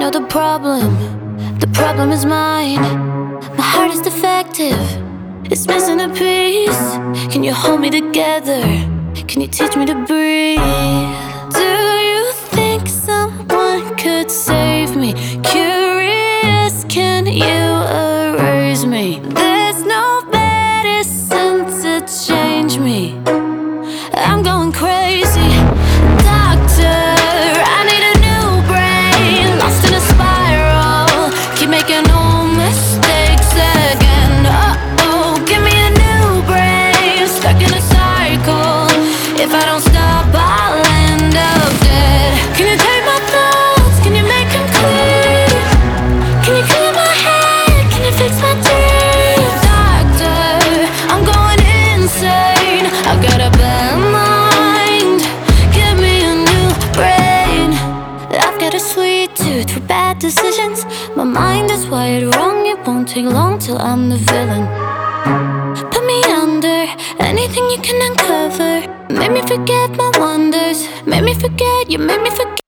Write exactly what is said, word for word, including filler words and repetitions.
know the problem, the problem is mine. My heart is defective, it's missing a piece. Can you hold me together? Can you teach me to breathe? Do you think someone could save me? Curious, can you erase me? There's no medicine to change me. I'm going crazy. Doctor, I need a new brain. Lost in a spiral, keep making old mistakes again. Uh-oh, give me a new brain. Stuck in a cycle, if I don't stop I'll end up dead. Can you take my thoughts, can you make them clear? Can you clear my head, can you fix my dreams? Doctor, I'm going insane. I've got a bad mind, give me a new brain. I've got a sweet tooth for bad decisions. My mind is wired wrong, it won't take long till I'm the villain. Put me under, anything you can uncover. Make me forget my wonders, make me forget, you make me forget.